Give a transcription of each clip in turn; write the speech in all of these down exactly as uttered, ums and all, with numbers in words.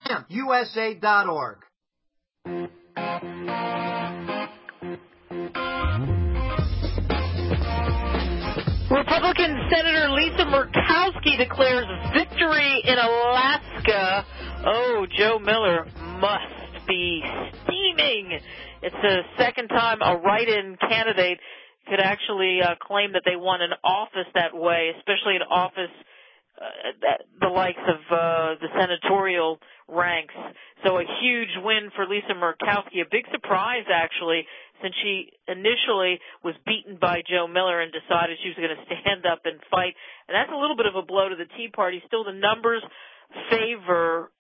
U S A dot org. Republican Senator Lisa Murkowski declares victory in Alaska. Oh, Joe Miller must be steaming. It's the second time a write-in candidate could actually uh, claim that they won an office that way, especially an office uh, that, the likes of uh, the senatorial ranks. So a huge win for Lisa Murkowski. A big surprise, actually, since she initially was beaten by Joe Miller and decided she was going to stand up and fight. And that's a little bit of a blow to the Tea Party. Still, the numbers favor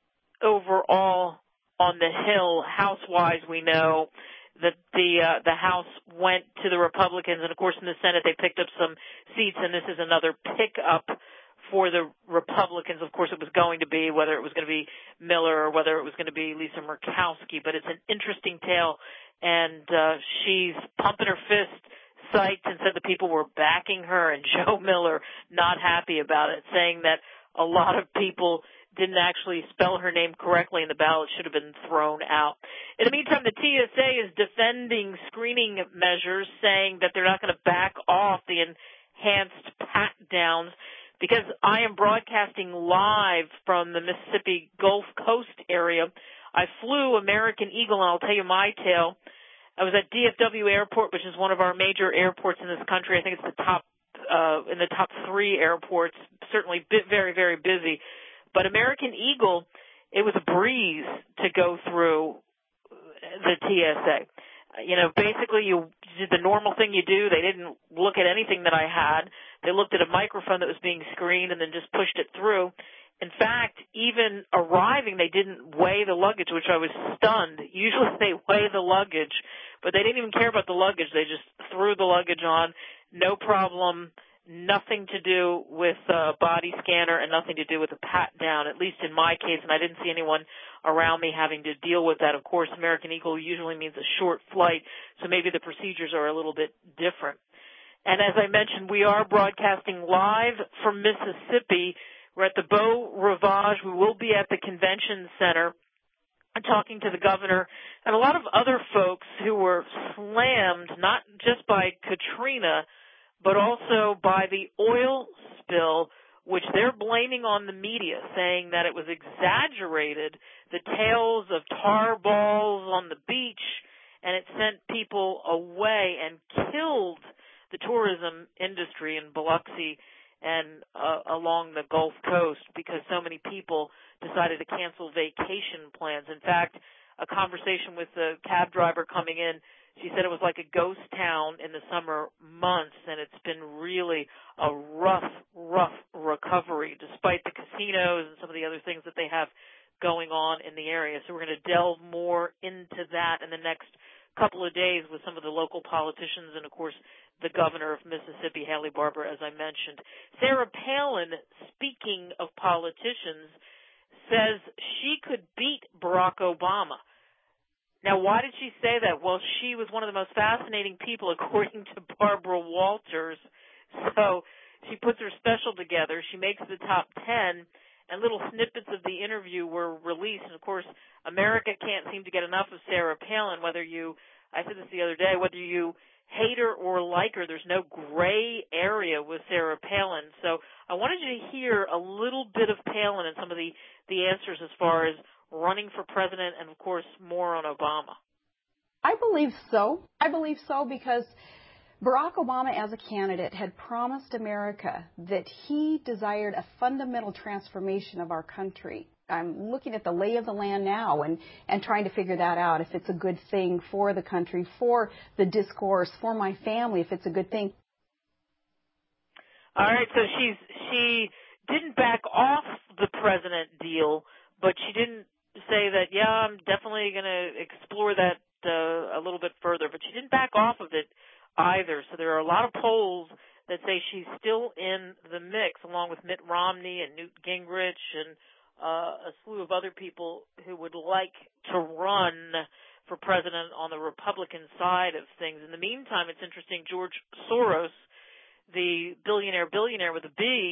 overall on the Hill. House-wise, we know that the uh, the House went to the Republicans, and of course in the Senate they picked up some seats, and this is another pickup for the Republicans. Of course, it was going to be whether it was going to be Miller or whether it was going to be Lisa Murkowski, but it's an interesting tale, and uh, she's pumping her fist, psyched, and said the people were backing her, and Joe Miller not happy about it, saying that a lot of people didn't actually spell her name correctly and the ballot should have been thrown out. In the meantime, the T S A is defending screening measures, saying that they're not going to back off the enhanced pat-downs because I am broadcasting live from the Mississippi Gulf Coast area. I flew American Eagle, and I'll tell you my tale. I was at D F W Airport, which is one of our major airports in this country. I think it's the top, uh, in the top three airports, certainly very, very busy. But American Eagle, it was a breeze to go through the T S A. You know, basically you did the normal thing you do. They didn't look at anything that I had. They looked at a microphone that was being screened and then just pushed it through. In fact, even arriving, they didn't weigh the luggage, which I was stunned. Usually they weigh the luggage, but they didn't even care about the luggage. They just threw the luggage on, no problem. Nothing to do with a body scanner and nothing to do with a pat down, at least in my case, and I didn't see anyone around me having to deal with that. Of course, American Eagle usually means a short flight, so maybe the procedures are a little bit different. And as I mentioned, we are broadcasting live from Mississippi. We're at the Beau Rivage. We will be at the convention center talking to the governor and a lot of other folks who were slammed, not just by Katrina, but also by the oil spill, which they're blaming on the media, saying that it was exaggerated, the tales of tar balls on the beach, and it sent people away and killed the tourism industry in Biloxi and uh, along the Gulf Coast because so many people decided to cancel vacation plans. In fact, a conversation with the cab driver coming in, she said it was like a ghost town in the summer months, and it's been really a rough, rough recovery, despite the casinos and some of the other things that they have going on in the area. So we're going to delve more into that in the next couple of days with some of the local politicians and, of course, the governor of Mississippi, Haley Barbour, as I mentioned. Sarah Palin, speaking of politicians, says she could beat Barack Obama. Now, why did she say that? Well, she was one of the most fascinating people, according to Barbara Walters. So she puts her special together. She makes the top ten, and little snippets of the interview were released. And, of course, America can't seem to get enough of Sarah Palin, whether you, I said this the other day, whether you hate her or like her, there's no gray area with Sarah Palin. So I wanted you to hear a little bit of Palin and some of the, the answers as far as running for president and, of course, more on Obama. I believe so. I believe so because Barack Obama as a candidate had promised America that he desired a fundamental transformation of our country. I'm looking at the lay of the land now and, and trying to figure that out, if it's a good thing for the country, for the discourse, for my family, if it's a good thing. All right, so she's she didn't back off the president deal, but she didn't say that, yeah, I'm definitely going to explore that uh, a little bit further, but she didn't back off of it either. So there are a lot of polls that say she's still in the mix, along with Mitt Romney and Newt Gingrich and uh, a slew of other people who would like to run for president on the Republican side of things. In the meantime, it's interesting, George Soros, the billionaire billionaire with a B,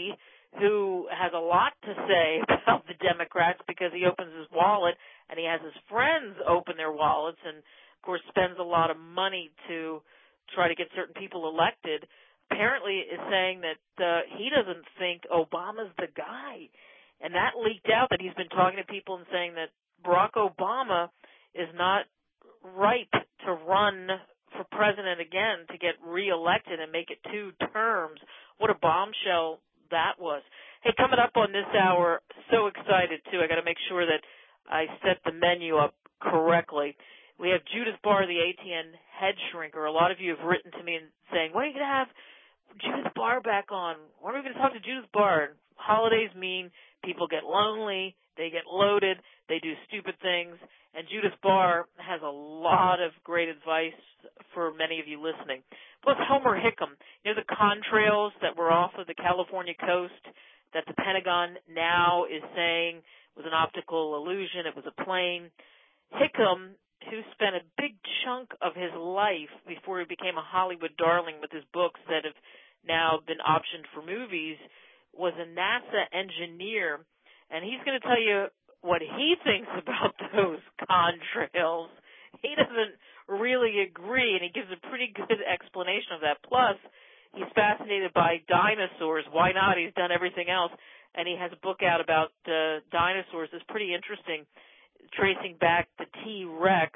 who has a lot to say about the Democrats because he opens his wallet and he has his friends open their wallets and, of course, spends a lot of money to try to get certain people elected, apparently is saying that uh, he doesn't think Obama's the guy. And that leaked out that he's been talking to people and saying that Barack Obama is not ripe to run for president again, to get reelected and make it two terms. What a bombshell that was. Hey, coming up on this hour, so excited, too. I got to make sure that I set the menu up correctly. We have Judith Barr, the A T N head shrinker. A lot of you have written to me and saying, when are you going to have Judith Barr back on? When are we going to talk to Judith Barr? Holidays mean people get lonely, they get loaded, they do stupid things, and Judith Barr has a lot of great advice for many of you listening. Plus Homer Hickam, you know the contrails that were off of the California coast that the Pentagon now is saying was an optical illusion, it was a plane. Hickam, who spent a big chunk of his life before he became a Hollywood darling with his books that have now been optioned for movies, was a NASA engineer, and he's going to tell you what he thinks about those contrails. He doesn't really agree, and he gives a pretty good explanation of that. Plus, he's fascinated by dinosaurs. Why not? He's done everything else, and he has a book out about uh, dinosaurs. It's pretty interesting, tracing back the T-Rex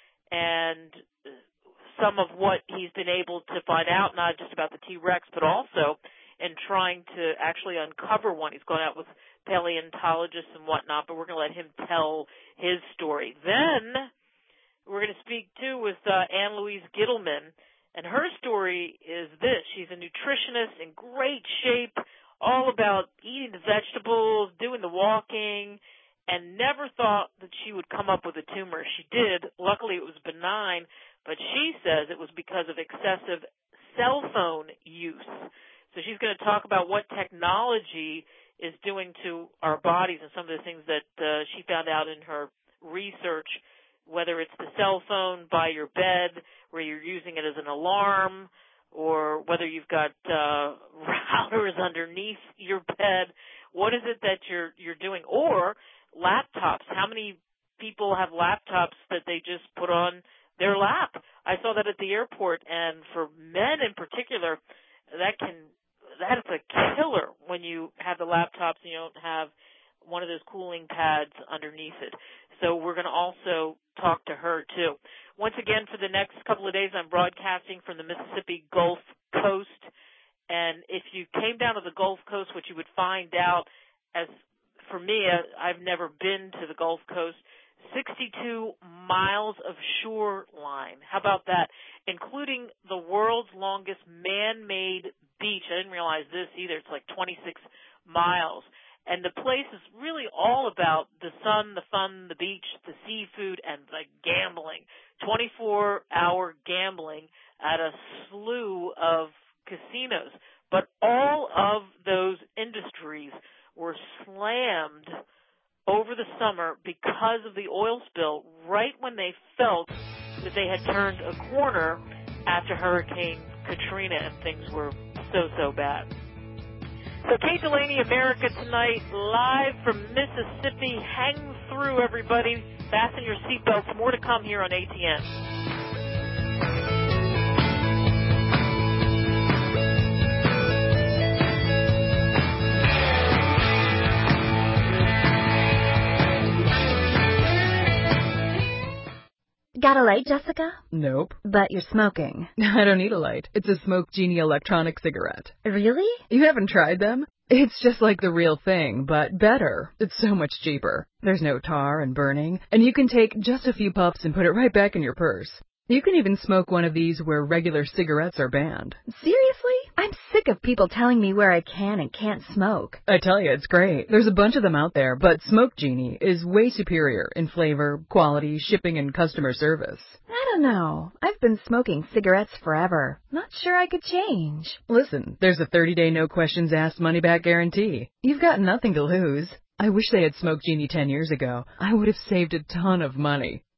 and some of what he's been able to find out, not just about the T-Rex, but also in trying to actually uncover one. He's gone out with paleontologists and whatnot, but we're going to let him tell his story. Then we're going to speak, too, with uh, Ann Louise Gittleman, and her story is this. She's a nutritionist in great shape, all about eating the vegetables, doing the walking, and never thought that she would come up with a tumor. She did. Luckily, it was benign, but she says it was because of excessive cell phone use. So she's going to talk about what technology is doing to our bodies and some of the things that uh, she found out in her research, whether it's the cell phone by your bed where you're using it as an alarm, or whether you've got uh, routers underneath your bed. What is it that you're you're doing? Or laptops. How many people have laptops that they just put on their lap? I saw that at the airport, and for men in particular, that can that is a killer when you have the laptops and you don't have one of those cooling pads underneath it. So we're going to also talk to her, too. Once again, for the next couple of days, I'm broadcasting from the Mississippi Gulf Coast. And if you came down to the Gulf Coast, what you would find out, as for me, I've never been to the Gulf Coast, sixty-two miles of shoreline. How about that? Including the world's longest man-made beach. I didn't realize this either. It's like twenty-six miles. And the place is really all about the sun, the fun, the beach, the seafood, and the gambling. twenty-four hour gambling at a slew of casinos. But all of those industries were slammed over the summer because of the oil spill right when they felt that they had turned a corner after Hurricane Katrina and things were so, so bad. So Kate Delaney, America Tonight, live from Mississippi. Hang through, everybody. Fasten your seatbelts. More to come here on A T N. Got a light, Jessica? Nope. But you're smoking. I don't need a light. It's a Smoke Genie electronic cigarette. Really? You haven't tried them? It's just like the real thing, but better. It's so much cheaper. There's no tar and burning, and you can take just a few puffs and put it right back in your purse. You can even smoke one of these where regular cigarettes are banned. Seriously? I'm sick of people telling me where I can and can't smoke. I tell you, it's great. There's a bunch of them out there, but Smoke Genie is way superior in flavor, quality, shipping, and customer service. I don't know. I've been smoking cigarettes forever. Not sure I could change. Listen, there's a thirty-day no-questions-asked money-back guarantee. You've got nothing to lose. I wish they had Smoke Genie ten years ago. I would have saved a ton of money.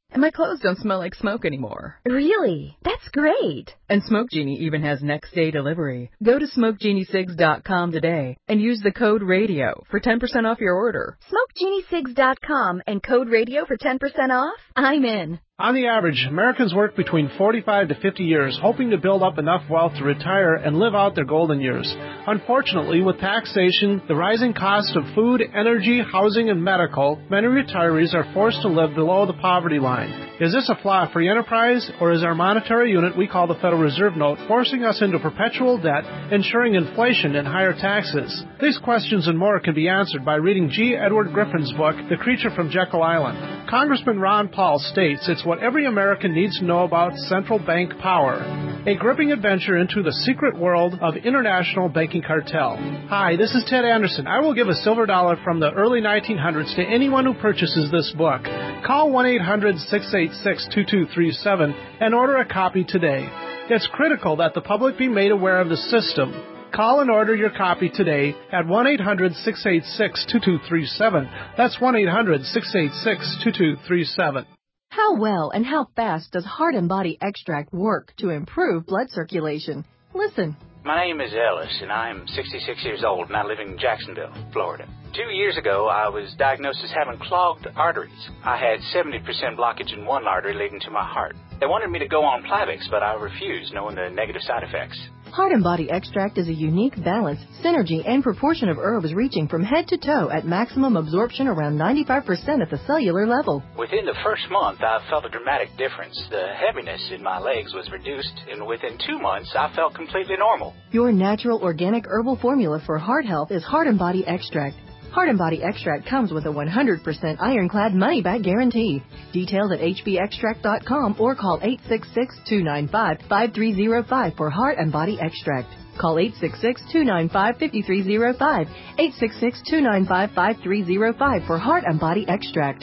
And my clothes don't smell like smoke anymore. Really? That's great. And Smoke Genie even has next day delivery. Go to smoke genie cigs dot com today and use the code RADIO for ten percent off your order. smoke genie cigs dot com and code RADIO for ten percent off? I'm in. On the average, Americans work between forty-five to fifty years, hoping to build up enough wealth to retire and live out their golden years. Unfortunately, with taxation, the rising cost of food, energy, housing, and medical, many retirees are forced to live below the poverty line. Is this a flaw free enterprise, or is our monetary unit we call the Federal Reserve Note forcing us into perpetual debt, ensuring inflation and higher taxes? These questions and more can be answered by reading G. Edward Griffin's book, The Creature from Jekyll Island. Congressman Ron Paul states it's what every American needs to know about central bank power. A gripping adventure into the secret world of international banking cartel. Hi, this is Ted Anderson. I will give a silver dollar from the early nineteen hundreds to anyone who purchases this book. Call one eight hundred six eight six two two three seven and order a copy today. It's critical that the public be made aware of the system. Call and order your copy today at one eight hundred six eight six two two three seven. That's one eight hundred six eight six two two three seven. How well and how fast does Heart and Body Extract work to improve blood circulation? Listen. My name is Ellis, and I am sixty-six years old, and I live in Jacksonville, Florida. Two years ago, I was diagnosed as having clogged arteries. I had seventy percent blockage in one artery leading to my heart. They wanted me to go on Plavix, but I refused, knowing the negative side effects. Heart and Body Extract is a unique balance, synergy, and proportion of herbs reaching from head to toe at maximum absorption around ninety-five percent at the cellular level. Within the first month, I felt a dramatic difference. The heaviness in my legs was reduced, and within two months, I felt completely normal. Your natural organic herbal formula for heart health is Heart and Body Extract. Heart and Body Extract comes with a one hundred percent ironclad money-back guarantee. Details at h b extract dot com or call eight six six, two nine five, five three zero five for Heart and Body Extract. Call eight six six, two nine five, five three zero five, eight six six, two nine five, five three zero five for Heart and Body Extract.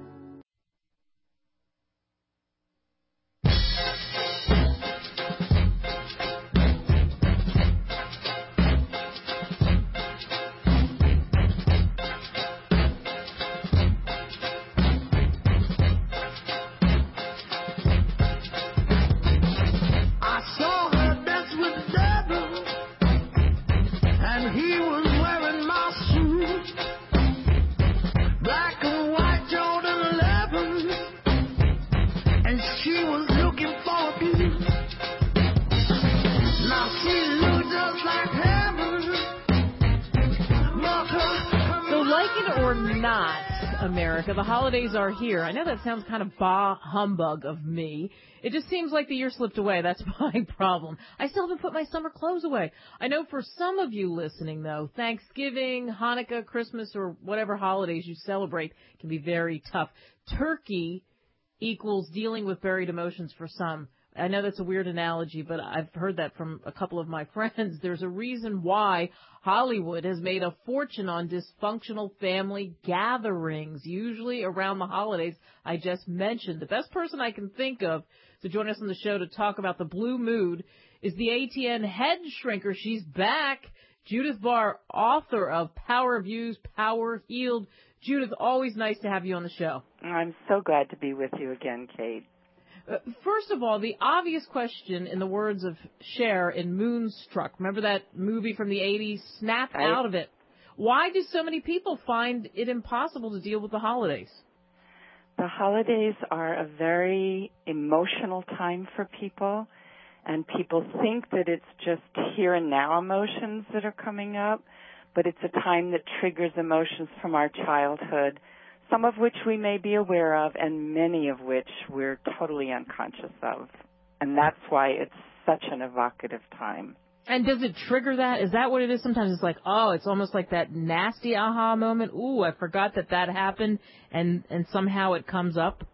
America, the holidays are here. I know that sounds kind of bah humbug of me. It just seems like the year slipped away. That's my problem. I still haven't put my summer clothes away. I know for some of you listening, though, Thanksgiving, Hanukkah, Christmas, or whatever holidays you celebrate can be very tough. Turkey equals dealing with buried emotions for some. I know that's a weird analogy, but I've heard that from a couple of my friends. There's a reason why Hollywood has made a fortune on dysfunctional family gatherings, usually around the holidays I just mentioned. The best person I can think of to join us on the show to talk about the blue mood is the A T N head shrinker. She's back. Judith Barr, author of Power Views, Power Healed. Judith, always nice to have you on the show. I'm so glad to be with you again, Kate. Uh, first of all, the obvious question, in the words of Cher in Moonstruck, remember that movie from the eighties? Snap I, out of it. Why do so many people find it impossible to deal with the holidays? The holidays are a very emotional time for people, and people think that it's just here and now emotions that are coming up, but it's a time that triggers emotions from our childhood, some of which we may be aware of, and many of which we're totally unconscious of. And that's why it's such an evocative time. And does it trigger that? Is that what it is? Sometimes it's like, oh, it's almost like that nasty aha moment. Ooh, I forgot that that happened, and, and somehow it comes up.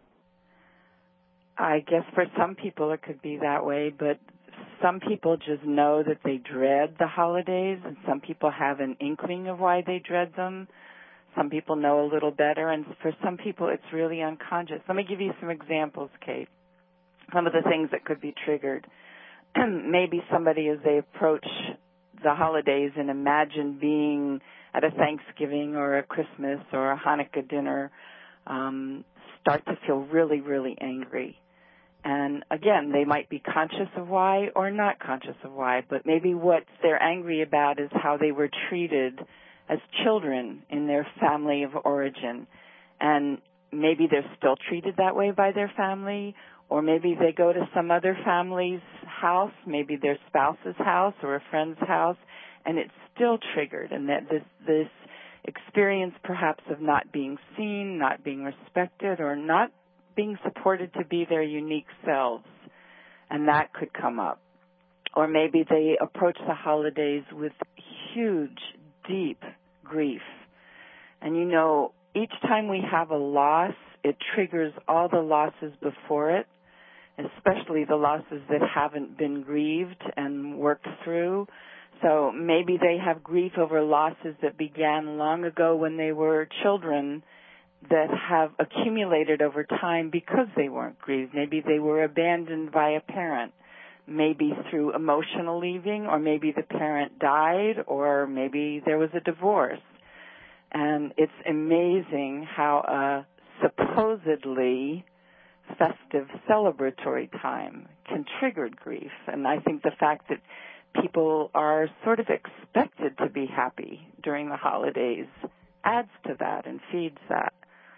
I guess for some people it could be that way, but some people just know that they dread the holidays, and some people have an inkling of why they dread them. Some people know a little better, and for some people it's really unconscious. Let me give you some examples, Kate. Some of the things that could be triggered. Maybe somebody, as they approach the holidays and imagine being at a Thanksgiving or a Christmas or a Hanukkah dinner, um, start to feel really, really angry. And again, they might be conscious of why or not conscious of why, but maybe what they're angry about is how they were treated as children in their family of origin. And maybe they're still treated that way by their family, or maybe they go to some other family's house, maybe their spouse's house or a friend's house, and it's still triggered. And that this, this experience perhaps of not being seen, not being respected, or not being supported to be their unique selves, and that could come up. Or maybe they approach the holidays with huge, deep grief. And you know, each time we have a loss, it triggers all the losses before it, especially the losses that haven't been grieved and worked through. So maybe they have grief over losses that began long ago when they were children, that have accumulated over time because they weren't grieved. Maybe they were abandoned by a parent, maybe through emotional leaving, or maybe the parent died, or maybe there was a divorce. And it's amazing how a supposedly festive celebratory time can trigger grief. And I think the fact that people are sort of expected to be happy during the holidays adds to that and feeds that.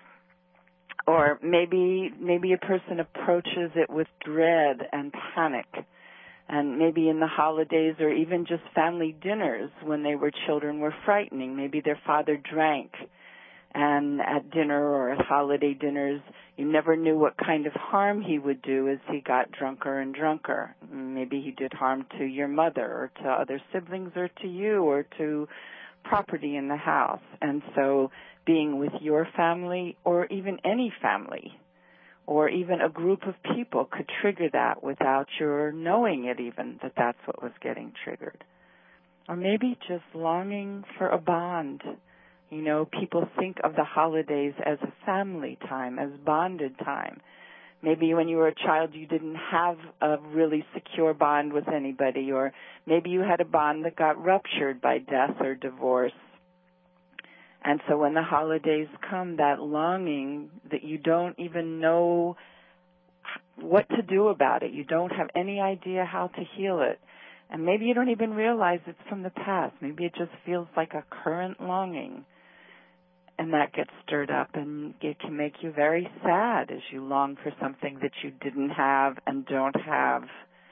Or maybe maybe a person approaches it with dread and panic. And maybe in the holidays or even just family dinners when they were children were frightening. Maybe their father drank. And at dinner or at holiday dinners, you never knew what kind of harm he would do as he got drunker and drunker. Maybe he did harm to your mother or to other siblings or to you or to property in the house. And so being with your family or even any family or even a group of people could trigger that without your knowing it even, that that's what was getting triggered. Or maybe just longing for a bond. You know, people think of the holidays as a family time, as bonded time. Maybe when you were a child you didn't have a really secure bond with anybody, or maybe you had a bond that got ruptured by death or divorce. And so when the holidays come, that longing that you don't even know what to do about it, you don't have any idea how to heal it, and maybe you don't even realize it's from the past. Maybe it just feels like a current longing. And that gets stirred up, and it can make you very sad as you long for something that you didn't have and don't have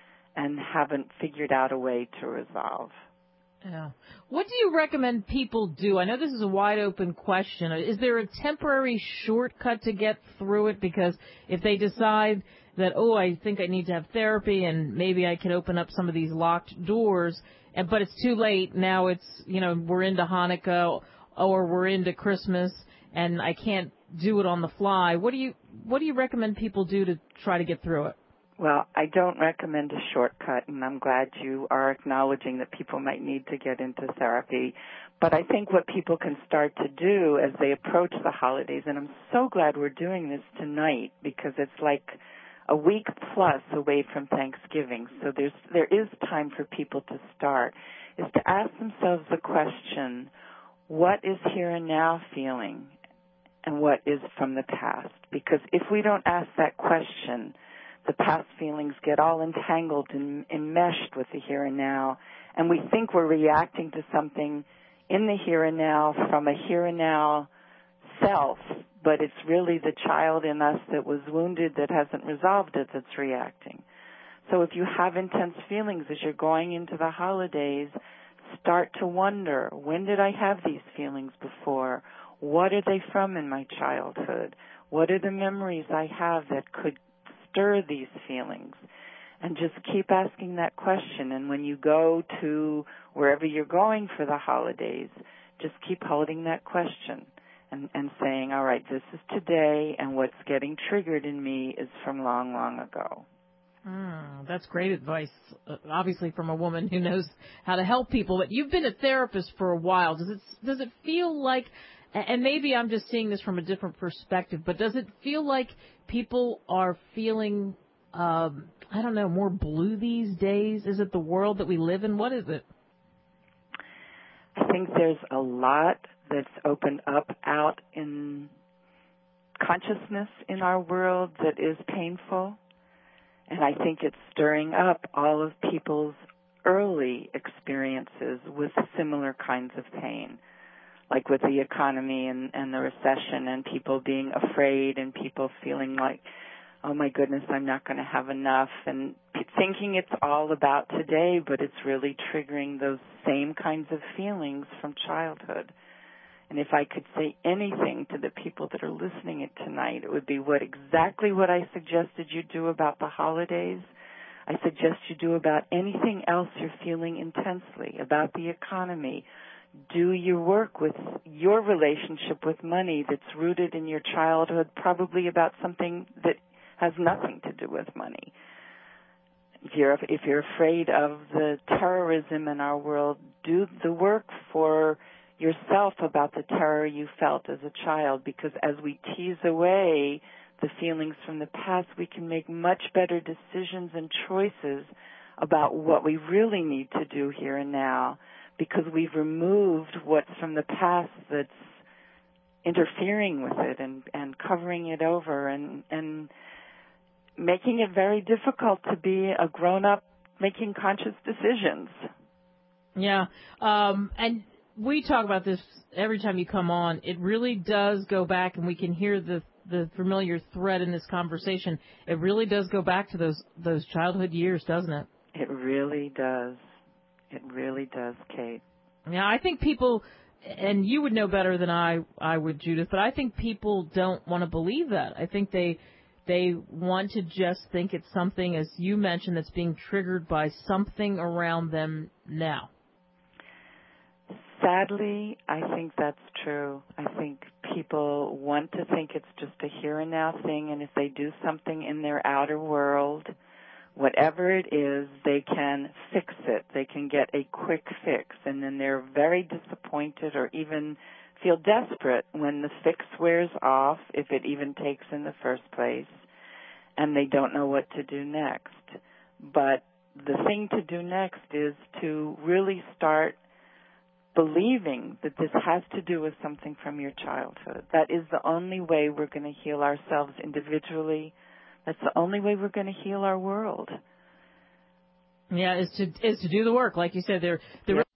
and haven't figured out a way to resolve. Yeah. What do you recommend people do? I know this is a wide open question. Is there a temporary shortcut to get through it? Because if they decide that, oh, I think I need to have therapy and maybe I can open up some of these locked doors, and but it's too late. Now it's, you know, we're into Hanukkah or we're into Christmas and I can't do it on the fly. What do you what do you recommend people do to try to get through it? Well, I don't recommend a shortcut, and I'm glad you are acknowledging that people might need to get into therapy. But I think what people can start to do as they approach the holidays, and I'm so glad we're doing this tonight because it's like a week plus away from Thanksgiving, so there's there is time for people to start, is to ask themselves the question, what is here and now feeling and what is from the past? Because if we don't ask that question, the past feelings get all entangled and enmeshed with the here and now, and we think we're reacting to something in the here and now from a here and now self, but it's really the child in us that was wounded that hasn't resolved it that's reacting. So if you have intense feelings as you're going into the holidays, start to wonder, when did I have these feelings before? What are they from in my childhood? What are the memories I have that could stir these feelings? And just keep asking that question. And when you go to wherever you're going for the holidays, just keep holding that question and, and saying, all right, this is today, and what's getting triggered in me is from long, long ago. Mm, that's great advice, uh, obviously from a woman who knows how to help people. But you've been a therapist for a while. Does it does it feel like, and maybe I'm just seeing this from a different perspective, but does it feel like people are feeling, um, I don't know, more blue these days? Is it the world that we live in? What is it? I think there's a lot that's opened up out in consciousness in our world that is painful. And I think it's stirring up all of people's early experiences with similar kinds of pain, like with the economy and, and the recession and people being afraid and people feeling like, oh my goodness, I'm not going to have enough, and thinking it's all about today, but it's really triggering those same kinds of feelings from childhood. And if I could say anything to the people that are listening it tonight, it would be what exactly what I suggested you do about the holidays. I suggest you do about anything else you're feeling intensely, about the economy. Do your work with your relationship with money that's rooted in your childhood, probably about something that has nothing to do with money. If you're, if you're afraid of the terrorism in our world, do the work for yourself about the terror you felt as a child, because as we tease away the feelings from the past, we can make much better decisions and choices about what we really need to do here and now, because we've removed what's from the past that's interfering with it and, and covering it over and, and making it very difficult to be a grown-up making conscious decisions. Yeah, um, and we talk about this every time you come on. It really does go back, and we can hear the the familiar thread in this conversation. It really does go back to those those childhood years, doesn't it? It really does. It really does, Kate. Yeah, I think people, and you would know better than I, I would, Judith, but I think people don't want to believe that. I think they they want to just think it's something, as you mentioned, that's being triggered by something around them now. Sadly, I think that's true. I think people want to think it's just a here and now thing, and if they do something in their outer world, whatever it is, they can fix it. They can get a quick fix, and then they're very disappointed or even feel desperate when the fix wears off, if it even takes in the first place, and they don't know what to do next. But the thing to do next is to really start believing that this has to do with something from your childhood. That is the only way we're going to heal ourselves individually. That's the only way we're going to heal our world. Yeah, is to is to do the work, like you said. There, there. Yeah.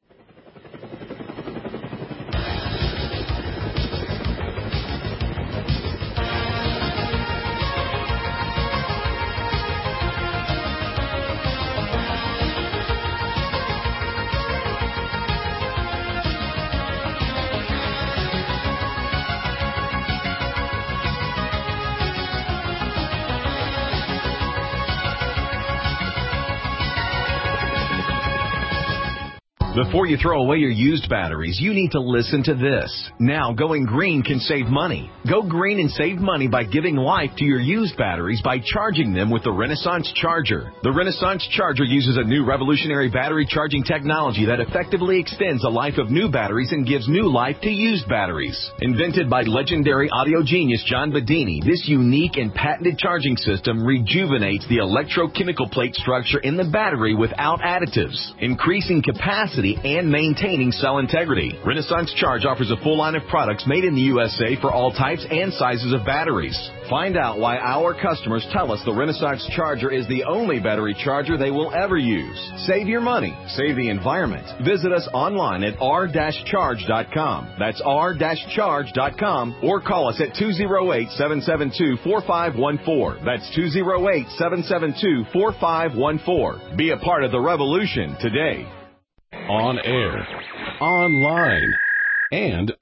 Before you throw away your used batteries, you need to listen to this. Now, going green can save money. Go green and save money by giving life to your used batteries by charging them with the Renaissance Charger. The Renaissance Charger uses a new revolutionary battery charging technology that effectively extends the life of new batteries and gives new life to used batteries. Invented by legendary audio genius John Bedini, this unique and patented charging system rejuvenates the electrochemical plate structure in the battery without additives, increasing capacity and maintaining cell integrity. Renaissance Charge offers a full line of products made in the U S A for all types and sizes of batteries. Find out why our customers tell us the Renaissance Charger is the only battery charger they will ever use. Save your money. Save the environment. Visit us online at r dash charge dot com. That's r dash charge dot com, or call us at two oh eight, seven seven two, four five one four. That's two oh eight, seven seven two, four five one four. Be a part of the revolution today. On air, online, and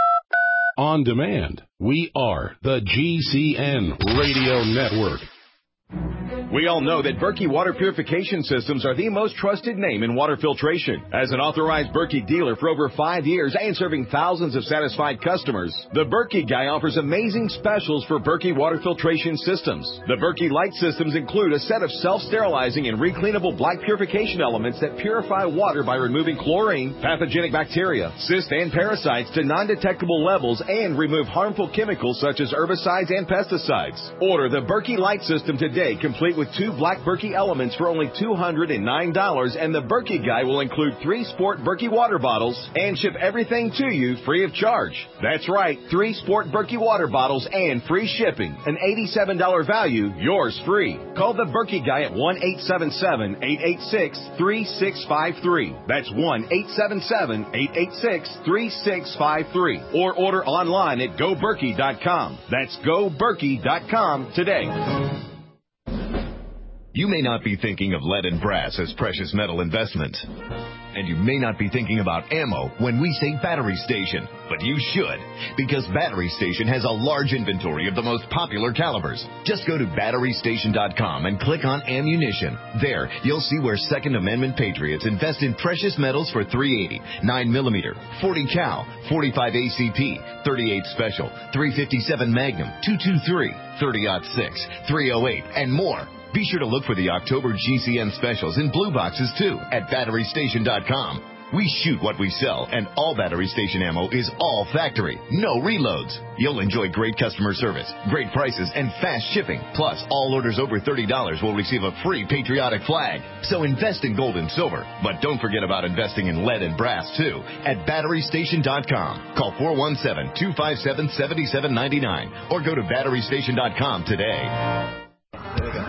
on demand. We are the G C N Radio Network. We all know that Berkey Water Purification Systems are the most trusted name in water filtration. As an authorized Berkey dealer for over five years and serving thousands of satisfied customers, the Berkey Guy offers amazing specials for Berkey Water Filtration Systems. The Berkey Light Systems include a set of self-sterilizing and recleanable black purification elements that purify water by removing chlorine, pathogenic bacteria, cysts, and parasites to non-detectable levels and remove harmful chemicals such as herbicides and pesticides. Order the Berkey Light System today, complete with with two Black Berkey Elements for only two hundred nine dollars, and the Berkey Guy will include three Sport Berkey water bottles and ship everything to you free of charge. That's right, three Sport Berkey water bottles and free shipping. An eighty-seven dollars value, yours free. Call the Berkey Guy at one eight seven seven, eight eight six, three six five three. That's one eight seven seven, eight eight six, three six five three. Or order online at go berkey dot com. That's go berkey dot com today. You may not be thinking of lead and brass as precious metal investments. And you may not be thinking about ammo when we say Battery Station, but you should, because Battery Station has a large inventory of the most popular calibers. Just go to battery station dot com and click on ammunition. There, you'll see where Second Amendment patriots invest in precious metals for three eighty, nine millimeter, forty cal, forty-five A C P, thirty-eight Special, three fifty-seven Magnum, two twenty-three, thirty aught six, three oh eight, and more. Be sure to look for the October G C N specials in blue boxes, too, at battery station dot com. We shoot what we sell, and all Battery Station ammo is all factory, no reloads. You'll enjoy great customer service, great prices, and fast shipping. Plus, all orders over thirty dollars will receive a free patriotic flag. So invest in gold and silver, but don't forget about investing in lead and brass, too, at battery station dot com. Call four one seven, two five seven, seven seven nine nine or go to battery station dot com today. There we go.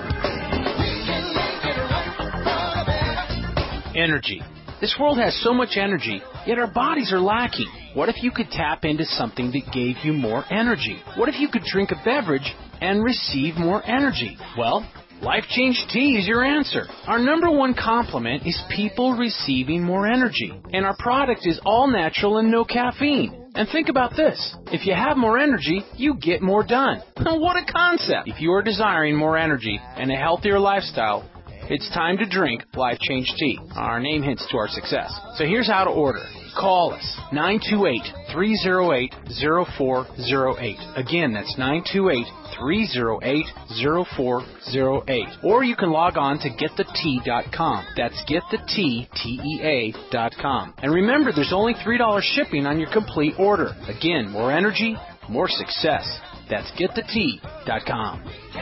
Energy. This world has so much energy, yet our bodies are lacking. What if you could tap into something that gave you more energy? What if you could drink a beverage and receive more energy? Well, Life Change Tea is your answer. Our number one compliment is people receiving more energy. And our product is all natural and no caffeine. And think about this. If you have more energy, you get more done. What a concept! If you are desiring more energy and a healthier lifestyle, it's time to drink Life Change Tea. Our name hints to our success. So here's how to order. Call us, nine two eight, three oh eight, oh four oh eight. Again, that's nine two eight, three oh eight, oh four oh eight. Or you can log on to get the tea dot com. That's get the tea, T E A, dot com. And remember, there's only three dollars shipping on your complete order. Again, more energy, more success. That's get the tea dot com.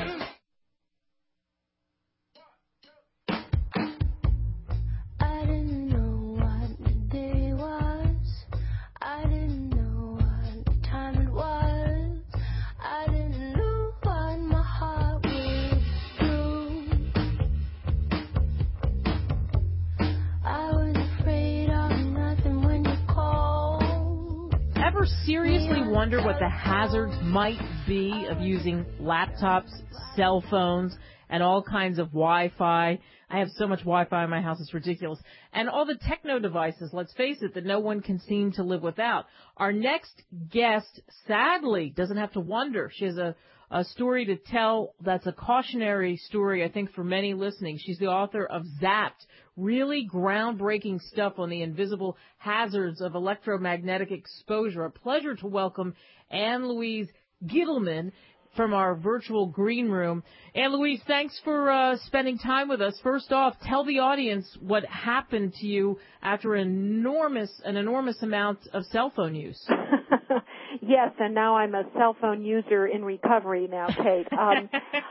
Ever seriously wonder what the hazards might be of using laptops, cell phones, and all kinds of Wi-Fi? I have so much Wi-Fi in my house, it's ridiculous. And all the techno devices, let's face it, that no one can seem to live without. Our next guest, sadly, doesn't have to wonder. She has a, a story to tell that's a cautionary story, I think, for many listening. She's the author of Zapped, really groundbreaking stuff on the invisible hazards of electromagnetic exposure. A pleasure to welcome Anne Louise Gittleman from our virtual green room. Anne Louise, thanks for uh, spending time with us. First off, tell the audience what happened to you after an enormous, an enormous amount of cell phone use. Yes, and now I'm a cell phone user in recovery now, Kate. Um,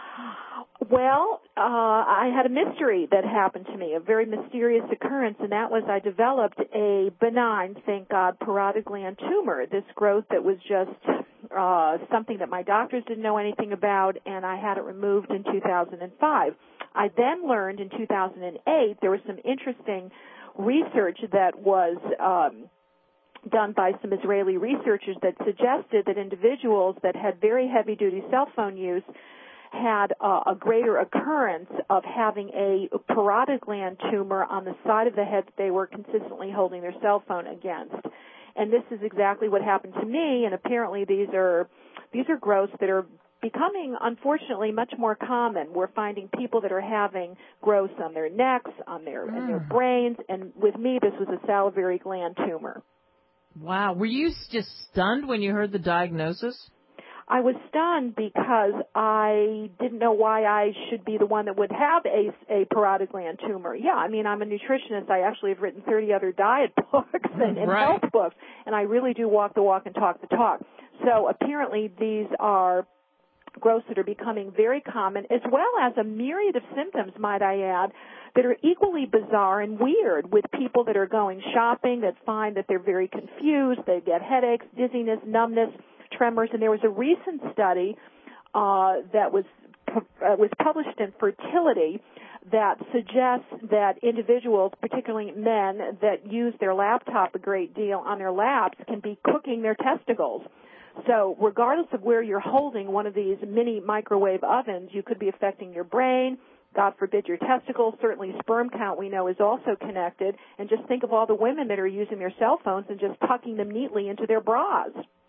well, uh, I had a mystery that happened to me, a very mysterious occurrence, and that was I developed a benign, thank God, parotid gland tumor, this growth that was just uh, something that my doctors didn't know anything about, and I had it removed in two thousand five. I then learned in two thousand eight there was some interesting research that was um, done by some Israeli researchers that suggested that individuals that had very heavy-duty cell phone use had uh, a greater occurrence of having a parotid gland tumor on the side of the head that they were consistently holding their cell phone against. And this is exactly what happened to me, and apparently these are these are growths that are becoming, unfortunately, much more common. We're finding people that are having growths on their necks, on their, mm. in their brains, and with me this was a salivary gland tumor. Wow. Were you just stunned when you heard the diagnosis? I was stunned because I didn't know why I should be the one that would have a, a parotid gland tumor. Yeah, I mean, I'm a nutritionist. I actually have written thirty other diet books and, and right. health books, and I really do walk the walk and talk the talk. So apparently these are growths that are becoming very common, as well as a myriad of symptoms, might I add, that are equally bizarre and weird with people that are going shopping that find that they're very confused, they get headaches, dizziness, numbness, tremors. And there was a recent study uh, that was uh, was published in Fertility that suggests that individuals, particularly men, that use their laptop a great deal on their laps can be cooking their testicles. So regardless of where you're holding one of these mini microwave ovens, you could be affecting your brain, God forbid your testicles. Certainly sperm count, we know, is also connected. And just think of all the women that are using their cell phones and just tucking them neatly into their bras.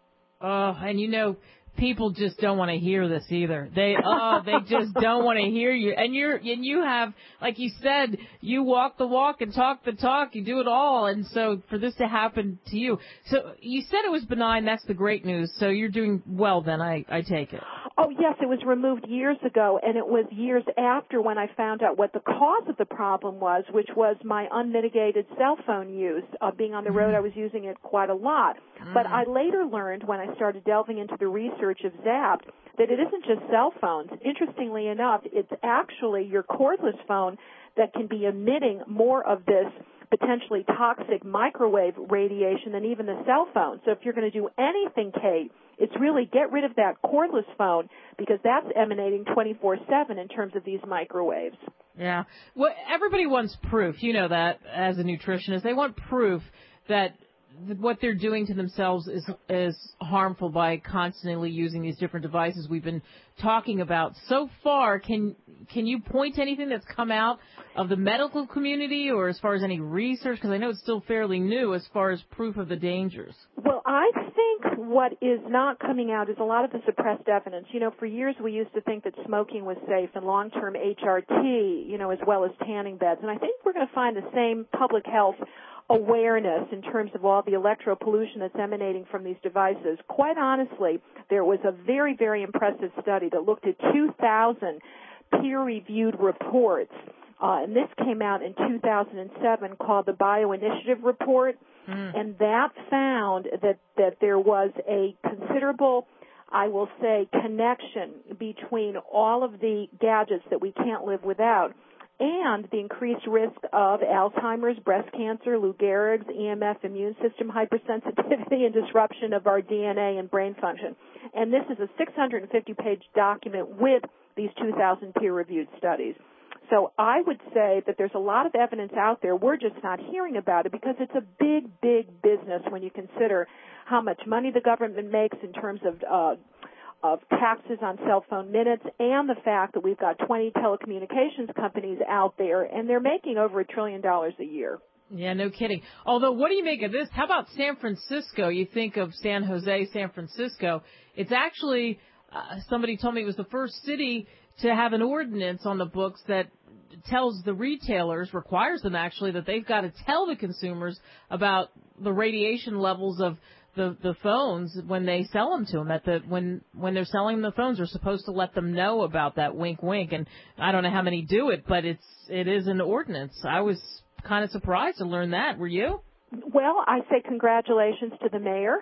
Oh, and you know, people just don't want to hear this either. They oh, they just don't want to hear you. And you're and you have, like you said, you walk the walk and talk the talk. You do it all. And so for this to happen to you, so you said it was benign. That's the great news. So you're doing well then. I I take it. Oh, yes, it was removed years ago, and it was years after when I found out what the cause of the problem was, which was my unmitigated cell phone use. Uh, being on the road, I was using it quite a lot. Mm. But I later learned, when I started delving into the research of Zapped, that it isn't just cell phones. Interestingly enough, it's actually your cordless phone that can be emitting more of this potentially toxic microwave radiation than even the cell phone. So if you're going to do anything, Kate, it's really get rid of that cordless phone, because that's emanating twenty-four seven in terms of these microwaves. Yeah. Well, everybody wants proof. You know that as a nutritionist. They want proof that what they're doing to themselves is is harmful by constantly using these different devices we've been talking about. So far, can can you point to anything that's come out of the medical community, or as far as any research? Because I know it's still fairly new as far as proof of the dangers. Well, I think what is not coming out is a lot of the suppressed evidence. You know, for years we used to think that smoking was safe and long-term H R T, you know, as well as tanning beds. And I think we're going to find the same public health awareness in terms of all the electropollution that's emanating from these devices. Quite honestly, there was a very, very impressive study that looked at two thousand peer-reviewed reports, uh, and this came out in two thousand seven, called the Bioinitiative Report, mm. and that found that, that there was a considerable, I will say, connection between all of the gadgets that we can't live without and the increased risk of Alzheimer's, breast cancer, Lou Gehrig's, E M F, immune system hypersensitivity, and disruption of our D N A and brain function. And this is a six hundred fifty page document with these two thousand peer-reviewed studies. So I would say that there's a lot of evidence out there. We're just not hearing about it because it's a big, big business when you consider how much money the government makes in terms of uh, of taxes on cell phone minutes, and the fact that we've got twenty telecommunications companies out there, and they're making over a trillion dollars a year. Yeah, no kidding. Although, what do you make of this? How about San Francisco? You think of San Jose, San Francisco. It's actually, uh, somebody told me it was the first city to have an ordinance on the books that tells the retailers, requires them actually, that they've got to tell the consumers about the radiation levels of the the phones when they sell them to them. That the when when they're selling them the phones, they're supposed to let them know about that. Wink, wink. And I don't know how many do it, but it's it is an ordinance. I was kind of surprised to learn that. Were you? Well, I say congratulations to the mayor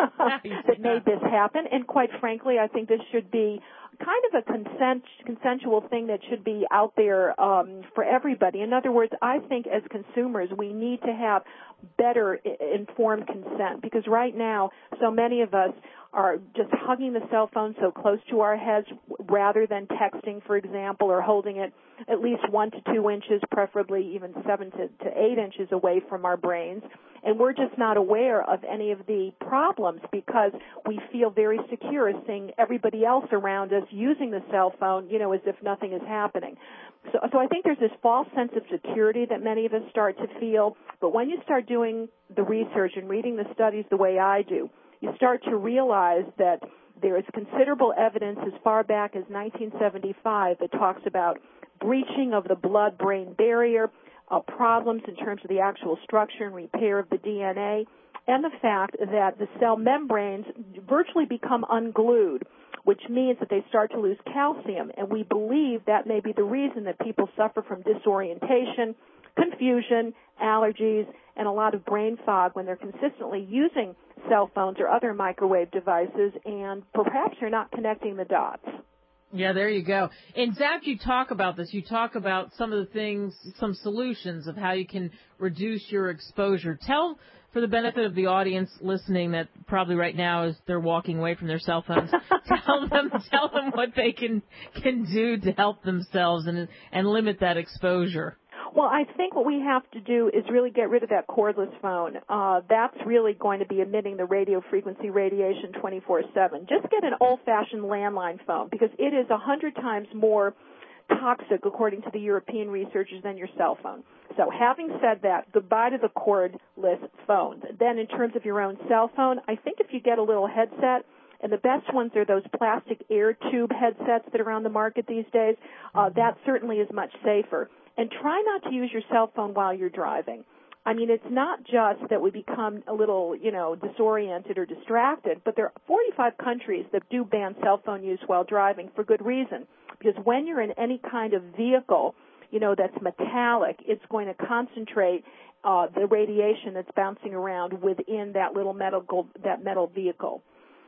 that made this happen. And quite frankly, I think this should be kind of a consent, consensual thing that should be out there um, for everybody. In other words, I think as consumers, we need to have better informed consent, because right now, so many of us are just hugging the cell phone so close to our heads rather than texting, for example, or holding it at least one to two inches, preferably even seven to, to eight inches away from our brains. And we're just not aware of any of the problems because we feel very secure seeing everybody else around us using the cell phone, you know, as if nothing is happening. So, so I think there's this false sense of security that many of us start to feel. But when you start doing the research and reading the studies the way I do, you start to realize that there is considerable evidence as far back as nineteen seventy-five that talks about breaching of the blood-brain barrier, uh, problems in terms of the actual structure and repair of the D N A, and the fact that the cell membranes virtually become unglued, which means that they start to lose calcium. And we believe that may be the reason that people suffer from disorientation, confusion, allergies, and a lot of brain fog when they're consistently using cell phones or other microwave devices, and perhaps you're not connecting the dots. Yeah, there you go. In Zap, you talk about this. You talk about some of the things, some solutions of how you can reduce your exposure. Tell, for the benefit of the audience listening that probably right now as they're walking away from their cell phones, tell them tell them what they can can do to help themselves and and limit that exposure. Well, I think what we have to do is really get rid of that cordless phone. Uh, that's really going to be emitting the radio frequency radiation twenty-four seven. Just get an old-fashioned landline phone because it is one hundred times more toxic, according to the European researchers, than your cell phone. So having said that, goodbye to the cordless phones. Then in terms of your own cell phone, I think if you get a little headset, and the best ones are those plastic air tube headsets that are on the market these days, uh, that certainly is much safer. And try not to use your cell phone while you're driving. I mean, it's not just that we become a little, you know, disoriented or distracted, but there are forty-five countries that do ban cell phone use while driving for good reason. Because when you're in any kind of vehicle, you know, that's metallic, it's going to concentrate uh, the radiation that's bouncing around within that little metal, that metal vehicle.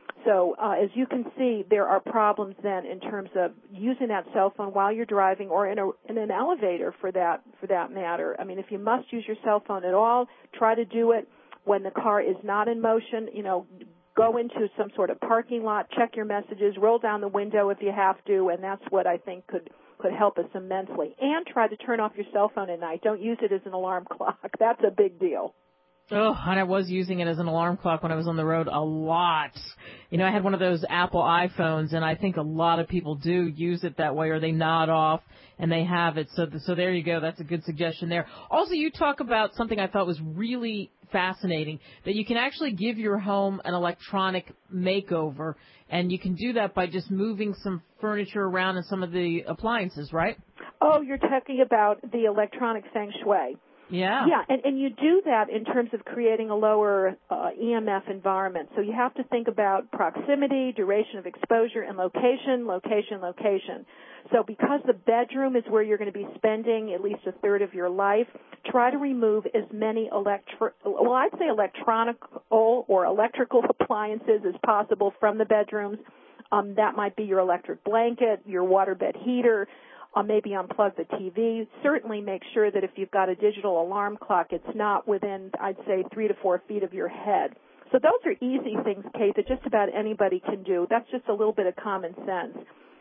So uh, as you can see, there are problems then in terms of using that cell phone while you're driving or in, a, in an elevator for that for that matter. I mean, if you must use your cell phone at all, try to do it when the car is not in motion. You know, go into some sort of parking lot, check your messages, roll down the window if you have to, and that's what I think could could help us immensely. And try to turn off your cell phone at night. Don't use it as an alarm clock. That's a big deal. Oh, and I was using it as an alarm clock when I was on the road a lot. You know, I had one of those Apple iPhones, and I think a lot of people do use it that way, or they nod off and they have it. So, so there you go. That's a good suggestion there. Also, you talk about something I thought was really fascinating, that you can actually give your home an electronic makeover, and you can do that by just moving some furniture around and some of the appliances, right? Oh, you're talking about the electronic feng shui. Yeah. Yeah, and, and you do that in terms of creating a lower uh, E M F environment. So you have to think about proximity, duration of exposure, and location, location, location. So because the bedroom is where you're going to be spending at least a third of your life, try to remove as many electro- well, I'd say electronical or electrical appliances as possible from the bedrooms. Um, that might be your electric blanket, your waterbed heater. Uh, maybe unplug the T V. Certainly make sure that if you've got a digital alarm clock, it's not within, I'd say, three to four feet of your head. So those are easy things, Kate, that just about anybody can do. That's just a little bit of common sense.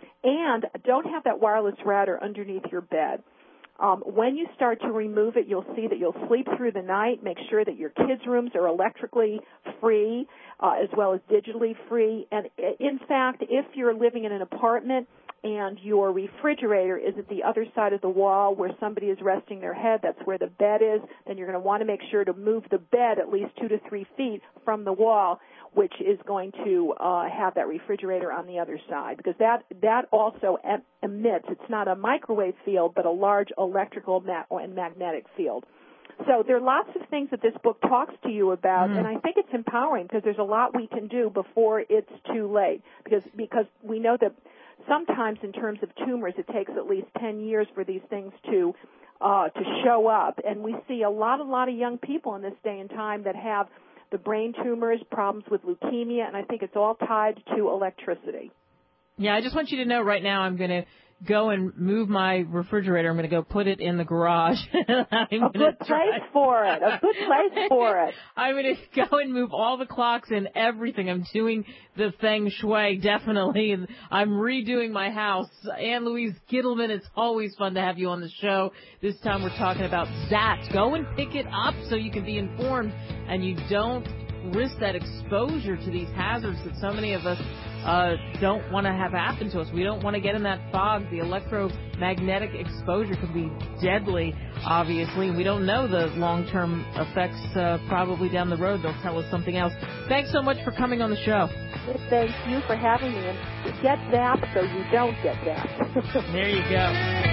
And don't have that wireless router underneath your bed. Um, when you start to remove it, you'll see that you'll sleep through the night. Make sure that your kids' rooms are electrically free uh, as well as digitally free. And in fact, if you're living in an apartment and your refrigerator is at the other side of the wall where somebody is resting their head, that's where the bed is, then you're going to want to make sure to move the bed at least two to three feet from the wall, which is going to uh, have that refrigerator on the other side, because that, that also emits, it's not a microwave field, but a large electrical ma- and magnetic field. So there are lots of things that this book talks to you about, mm. and I think it's empowering because there's a lot we can do before it's too late, because because we know that sometimes in terms of tumors, it takes at least ten years for these things to uh, to show up. And we see a lot, a lot of young people in this day and time that have the brain tumors, problems with leukemia, and I think it's all tied to electricity. Yeah, I just want you to know right now I'm going to go and move my refrigerator. I'm going to go put it in the garage. I'm a good place try. for it. A good place for it. I'm going to go and move all the clocks and everything. I'm doing the feng shui, definitely. And I'm redoing my house. Ann Louise Gittleman, it's always fun to have you on the show. This time we're talking about Zapped. Go and pick it up so you can be informed and you don't risk that exposure to these hazards that so many of us uh, don't want to have happen to us. We don't want to get in that fog. The electromagnetic exposure could be deadly, obviously. We don't know the long-term effects uh, probably down the road. They'll tell us something else. Thanks so much for coming on the show. Thank you for having me. And get zapped so you don't get zapped. There you go.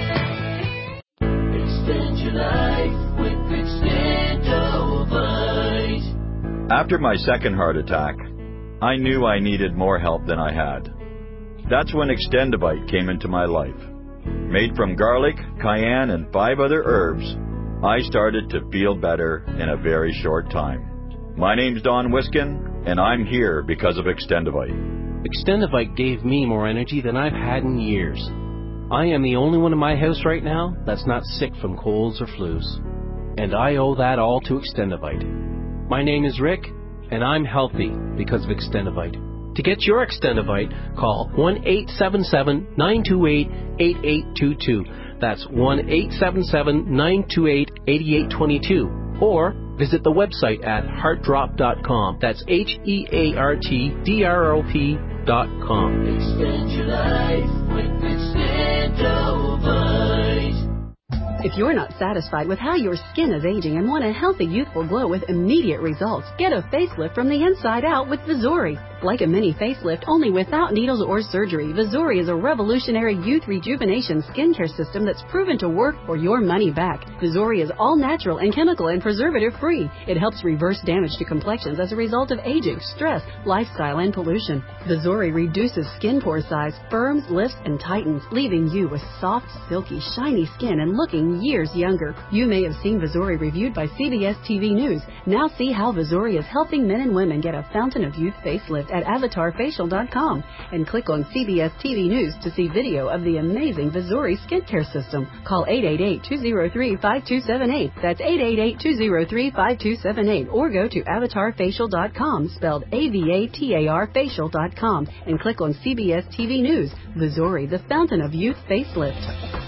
Extend your life with Extendovite. After my second heart attack, I knew I needed more help than I had. That's when Extendovite came into my life. Made from garlic, cayenne, and five other herbs, I started to feel better in a very short time. My name's Don Wiskin, and I'm here because of Extendovite. Extendivite gave me more energy than I've had in years. I am the only one in my house right now that's not sick from colds or flus. And I owe that all to Extendivite. My name is Rick, and I'm healthy because of Extendivite. To get your Extendivite, call one eight seven seven, nine two eight, eight eight two two. That's one eight seven seven, nine two eight, eight eight two two. Or visit the website at heart drop dot com. That's H E A R T D R O P dot com. Extend your life with Extendivite. If you're not satisfied with how your skin is aging and want a healthy, youthful glow with immediate results, get a facelift from the inside out with Vizuri. Like a mini facelift, only without needles or surgery, Vizuri is a revolutionary youth rejuvenation skincare system that's proven to work for your money back. Vizuri is all natural and chemical and preservative-free. It helps reverse damage to complexions as a result of aging, stress, lifestyle, and pollution. Vizuri reduces skin pore size, firms, lifts, and tightens, leaving you with soft, silky, shiny skin and looking years younger. You may have seen Vizuri reviewed by C B S T V News. Now see how Vizuri is helping men and women get a fountain of youth facelift at avatar facial dot com and click on C B S T V News to see video of the amazing Vizuri skincare system. Call eight eight eight, two zero three, five two seven eight. That's eight eight eight, two zero three, five two seven eight. Or go to avatar facial dot com, spelled A V A T A R facial dot com, and click on C B S T V News. Vizuri, the fountain of youth facelift.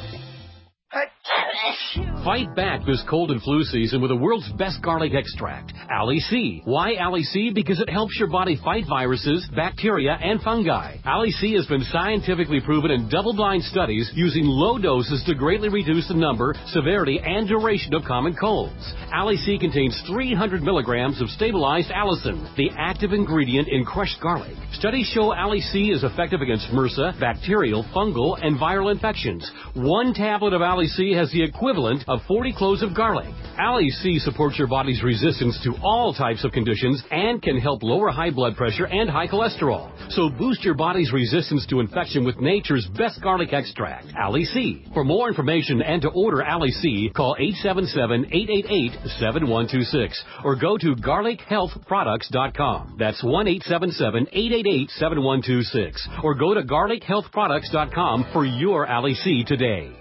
Fight back this cold and flu season with the world's best garlic extract, Ali C. Why Ali C? Because it helps your body fight viruses, bacteria, and fungi. Ali C has been scientifically proven in double-blind studies using low doses to greatly reduce the number, severity, and duration of common colds. Ali C contains three hundred milligrams of stabilized allicin, the active ingredient in crushed garlic. Studies show Ali C is effective against MRSA, bacterial, fungal, and viral infections. One tablet of Ali C has the equivalent of forty cloves of garlic. Ali C supports your body's resistance to all types of conditions and can help lower high blood pressure and high cholesterol. So boost your body's resistance to infection with nature's best garlic extract, Ali C. For more information and to order Ali C, call eight seven seven, eight eight eight, seven one two six or go to garlic health products dot com. That's one eight seven seven, eight eight eight, seven one two six or go to garlic health products dot com for your Ali C today.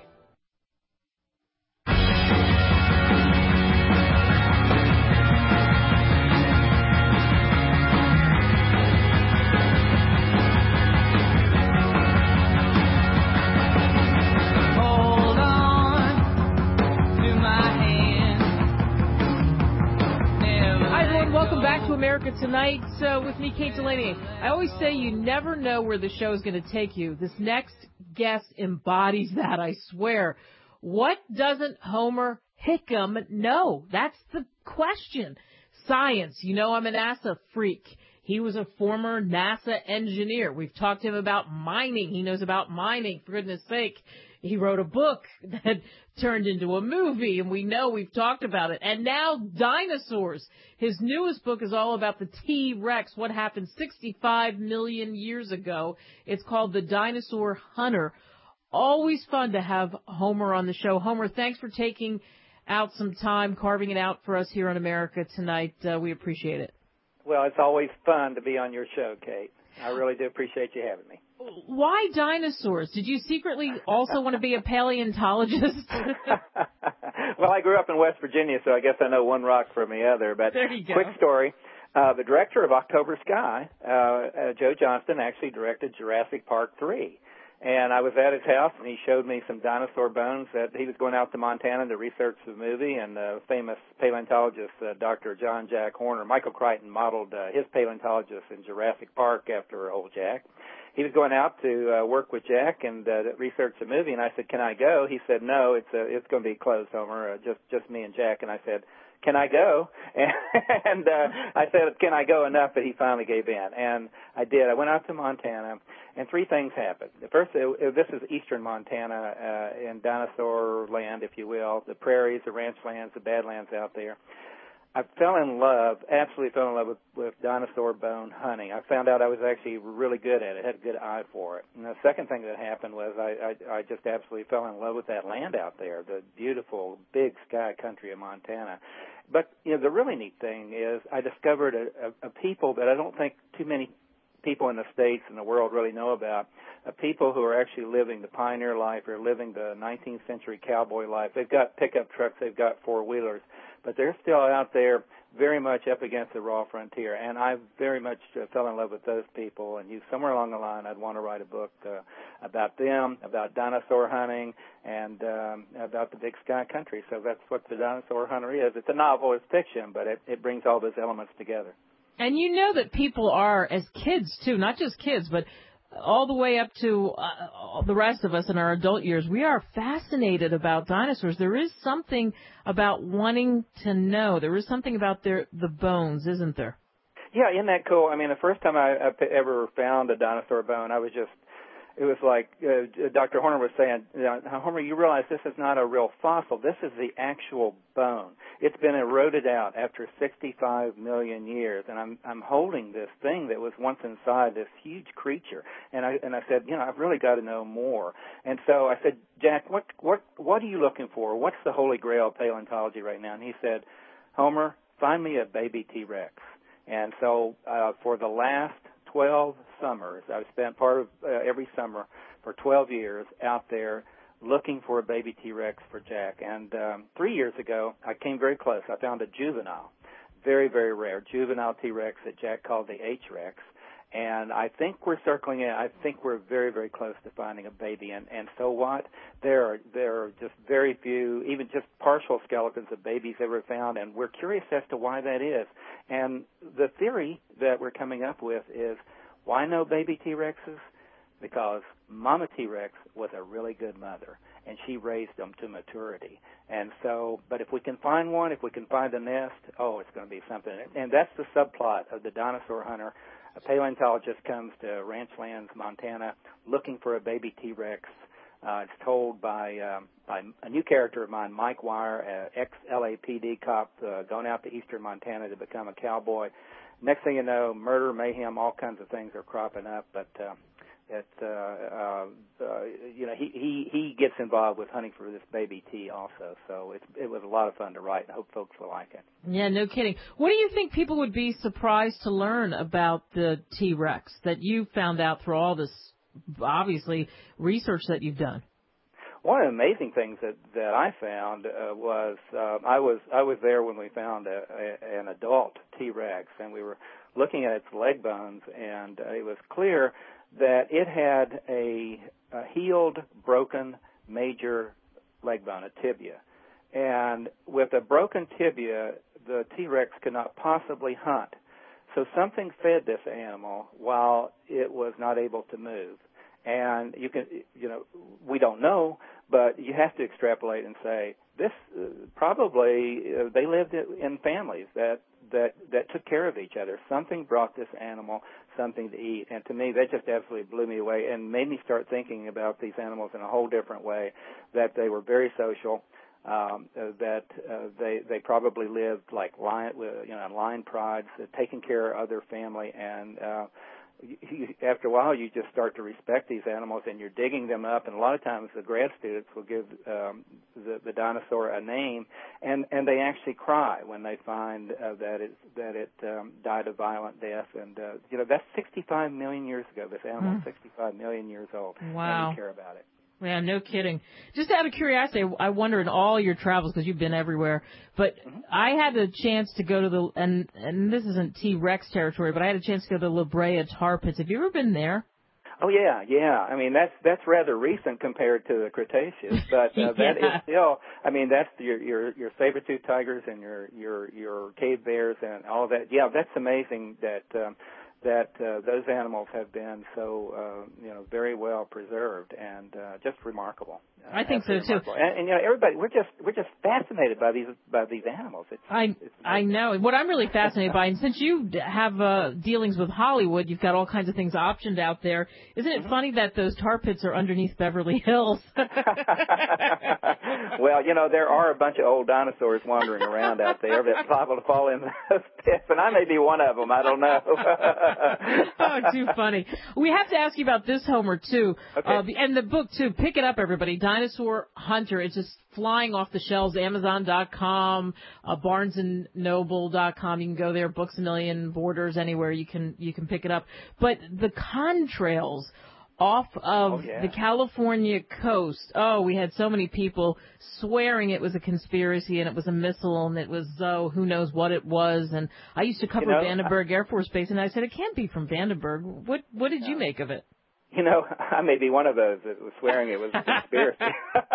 America Tonight uh, with me, Kate Delaney. I always say you never know where the show is going to take you. This next guest embodies that, I swear. What doesn't Homer Hickam know? That's the question. Science. You know I'm a NASA freak. He was a former NASA engineer. We've talked to him about mining. He knows about mining, for goodness sake. He wrote a book that turned into a movie, and we know we've talked about it. And now dinosaurs. His newest book is all about the T-Rex, what happened sixty-five million years ago. It's called The Dinosaur Hunter. Always fun to have Homer on the show. Homer, thanks for taking out some time, carving it out for us here on America Tonight. Uh, we appreciate it. Well, it's always fun to be on your show, Kate. I really do appreciate you having me. Why dinosaurs? Did you secretly also want to be a paleontologist? Well, I grew up in West Virginia, so I guess I know one rock from the other. But there you go. Quick story. Uh, the director of October Sky, uh, uh, Joe Johnston, actually directed Jurassic Park three. And I was at his house, and he showed me some dinosaur bones that he was going out to Montana to research the movie. And uh, famous paleontologist, uh, Doctor John Jack Horner, Michael Crichton modeled uh, his paleontologist in Jurassic Park after old Jack. He was going out to uh, work with Jack and uh, research the movie, and I said, "Can I go?" He said, "No, it's uh, it's going to be closed, Homer. Uh, just just me and Jack." And I said, "Can I go?" And, and uh, I said, "Can I go?" enough that he finally gave in, and I did. I went out to Montana, and three things happened. The first, it, it, this is eastern Montana, uh, in dinosaur land, if you will, the prairies, the ranch lands, the badlands out there. I fell in love, absolutely fell in love with, with dinosaur bone hunting. I found out I was actually really good at it, had a good eye for it. And the second thing that happened was I, I, I just absolutely fell in love with that land out there, the beautiful big sky country of Montana. But, you know, the really neat thing is I discovered a, a, a people that I don't think too many people in the States and the world really know about. Uh, people who are actually living the pioneer life or living the nineteenth century cowboy life. They've got pickup trucks, they've got four-wheelers, but they're still out there very much up against the raw frontier. And I very much uh, fell in love with those people, and you, somewhere along the line I'd want to write a book uh, about them, about dinosaur hunting, and um, about the big sky country. So that's what The Dinosaur Hunter is. It's a novel, it's fiction, but it, it brings all those elements together. And you know that people are, as kids too, not just kids, but all the way up to uh, the rest of us in our adult years, we are fascinated about dinosaurs. There is something about wanting to know. There is something about their the bones, isn't there? Yeah, isn't that cool? I mean, the first time I, I ever found a dinosaur bone, I was just, it was like uh, Doctor Horner was saying, you know, Homer, you realize this is not a real fossil. This is the actual bone. It's been eroded out after sixty-five million years, and I'm I'm holding this thing that was once inside this huge creature. And I and I said, you know, I've really got to know more. And so I said, Jack, what what what are you looking for? What's the holy grail of paleontology right now? And he said, Homer, find me a baby T-Rex. And so uh, for the last twelve summers, I've spent part of uh, every summer for twelve years out there looking for a baby T-Rex for Jack. And um, three years ago, I came very close. I found a juvenile, very, very rare, juvenile T-Rex that Jack called the H-Rex. And I think we're circling it. I think we're very, very close to finding a baby. And, and so what? There are, there are just very few, even just partial skeletons of babies ever found, and we're curious as to why that is. And the theory that we're coming up with is, why no baby T-Rexes? Because Mama T-Rex was a really good mother, and she raised them to maturity. And so, but if we can find one, if we can find a nest, oh, it's going to be something. And that's the subplot of The Dinosaur Hunter. A paleontologist comes to Ranchlands, Montana, looking for a baby T-Rex. Uh, it's told by um, by a new character of mine, Mike Wire, an ex-L A P D cop, uh, going out to eastern Montana to become a cowboy. Next thing you know, murder, mayhem, all kinds of things are cropping up. But uh, it, uh, uh, uh, you know, he, he he gets involved with hunting for this baby T also. So it it was a lot of fun to write, and I hope folks will like it. Yeah, no kidding. What do you think people would be surprised to learn about the T-Rex that you found out through all this, obviously, research that you've done? One of the amazing things that that I found uh, was uh, I was I was there when we found a, a, an adult T-Rex, and we were looking at its leg bones, and uh, it was clear that it had a, a healed, broken major leg bone, a tibia, and with a broken tibia, the T-Rex could not possibly hunt. So something fed this animal while it was not able to move. And you can, you know, we don't know, but you have to extrapolate and say this uh, probably uh, they lived in families that that that took care of each other. Something brought this animal something to eat, and to me that just absolutely blew me away and made me start thinking about these animals in a whole different way. That they were very social. Um, uh, that uh, they they probably lived like lion, you know, lion prides, uh, taking care of their family, and uh, you, after a while, you just start to respect these animals, and you're digging them up. And a lot of times, the grad students will give um, the, the dinosaur a name, and, and they actually cry when they find uh, that it that it um, died a violent death. And uh, you know, that's sixty-five million years ago. This animal is sixty-five million years old. Wow. And we care about it. Yeah, no kidding. Just out of curiosity, I wonder in all your travels, because you've been everywhere, but mm-hmm. I had a chance to go to the, and and this isn't T-Rex territory, but I had a chance to go to the La Brea tar pits. Have you ever been there? Oh yeah, yeah. I mean that's that's rather recent compared to the Cretaceous, but uh, that yeah. is still. I mean that's your your your saber-toothed tigers and your your your cave bears and all of that. Yeah, that's amazing that. Um, that uh, those animals have been so, uh, you know, very well preserved and uh, just remarkable. Uh, I think so too. And, and you know, everybody, we're just we're just fascinated by these by these animals. It's, I it's I know. What I'm really fascinated by, and since you have uh, dealings with Hollywood, you've got all kinds of things optioned out there. Isn't it mm-hmm. funny that those tar pits are underneath Beverly Hills? Well, you know, there are a bunch of old dinosaurs wandering around out there that's liable to fall in those pits, and I may be one of them. I don't know. Oh, too funny. We have to ask you about this, Homer, too. Okay. Uh, and the book, too. Pick it up, everybody. Dinosaur Hunter. It's just flying off the shelves. Amazon dot com, uh, Barnes and Noble dot com. You can go there. Books A Million, Borders, anywhere you can you can pick it up. But the contrails off of oh, yeah. the California coast. Oh, we had so many people swearing it was a conspiracy and it was a missile and it was, oh, who knows what it was. And I used to cover you know, Vandenberg Air Force Base, and I said, it can't be from Vandenberg. What what did you make of it? You know, I may be one of those that was swearing it was a conspiracy.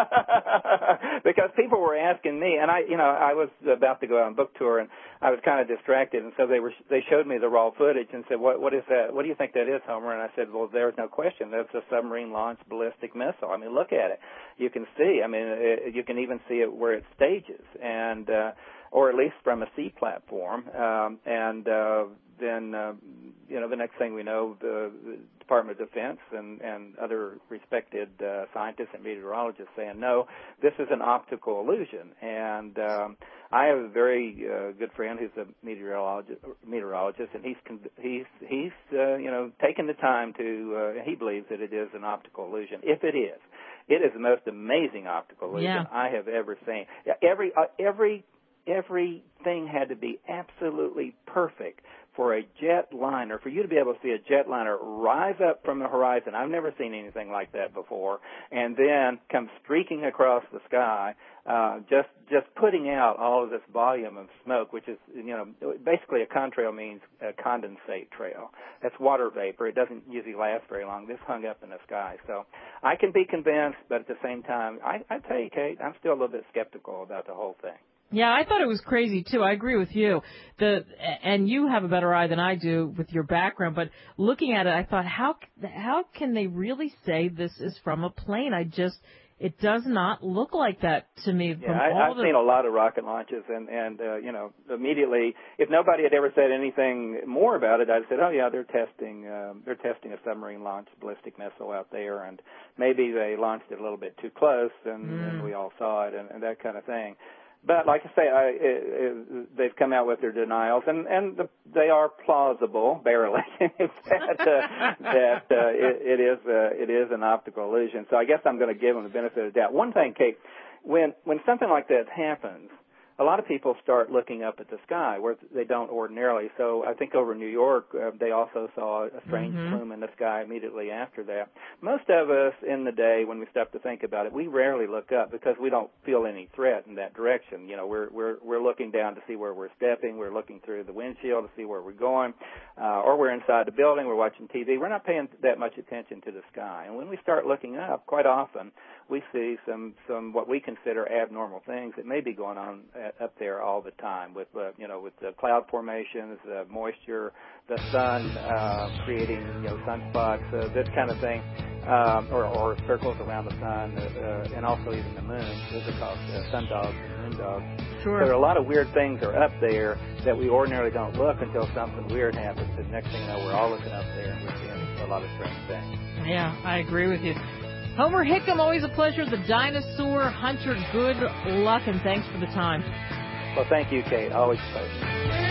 Because people were asking me, and I, you know, I was about to go on book tour, and I was kind of distracted, and so they were, they showed me the raw footage and said, what, what is that? What do you think that is, Homer? And I said, well, there's no question. That's a submarine-launched ballistic missile. I mean, look at it. You can see. I mean, it, you can even see it where it stages, and uh, or at least from a sea platform, um, and uh, then, uh, you know, the next thing we know, the, the Department of Defense and, and other respected uh, scientists and meteorologists saying, no, this is an optical illusion. And um, I have a very uh, good friend who's a meteorologist, meteorologist and he's he's he's uh, you know taken the time to uh, he believes that it is an optical illusion. If it is, it is the most amazing optical illusion yeah. I have ever seen. Every uh, every everything had to be absolutely perfect for a jetliner, for you to be able to see a jetliner rise up from the horizon. I've never seen anything like that before, and then come streaking across the sky, uh, just just putting out all of this volume of smoke, which is, you know, basically a contrail means a condensate trail. That's water vapor. It doesn't usually last very long. This hung up in the sky. So I can be convinced, but at the same time, I, I tell you, Kate, I'm still a little bit skeptical about the whole thing. Yeah, I thought it was crazy too. I agree with you. The and you have a better eye than I do with your background. But looking at it, I thought, how how can they really say this is from a plane? I just it does not look like that to me. Yeah, from I, all I've the... seen a lot of rocket launches, and and uh, you know, immediately, if nobody had ever said anything more about it, I'd said, oh yeah, they're testing um, they're testing a submarine-launched ballistic missile out there, and maybe they launched it a little bit too close, and, mm. and we all saw it, and, and that kind of thing. But like I say, I, it, it, they've come out with their denials, and and the, they are plausible, barely, that uh, that uh, it, it is uh, it is an optical illusion. So I guess I'm going to give them the benefit of the doubt. One thing, Kate, when when something like that happens, a lot of people start looking up at the sky where they don't ordinarily. So I think over in New York, uh, they also saw a strange mm-hmm. plume in the sky immediately after that. Most of us in the day, when we stop to think about it, we rarely look up because we don't feel any threat in that direction. You know, we're we're we're looking down to see where we're stepping. We're looking through the windshield to see where we're going, uh, or we're inside the building. We're watching T V. We're not paying that much attention to the sky. And when we start looking up, quite often we see some some what we consider abnormal things that may be going on at, up there all the time with uh, you know with the cloud formations, uh, moisture, the sun uh, creating you know sunspots, uh, this kind of thing, um, or, or circles around the sun, uh, uh, and also even the moon. Those are called uh, sundogs and moondogs. Sure. So there are a lot of weird things that are up there that we ordinarily don't look until something weird happens. And next thing you know, we're all looking up there and we're seeing a lot of strange things. Yeah, I agree with you. Homer Hickam, always a pleasure. The Dinosaur Hunter, good luck, and thanks for the time. Well, thank you, Kate. Always a pleasure.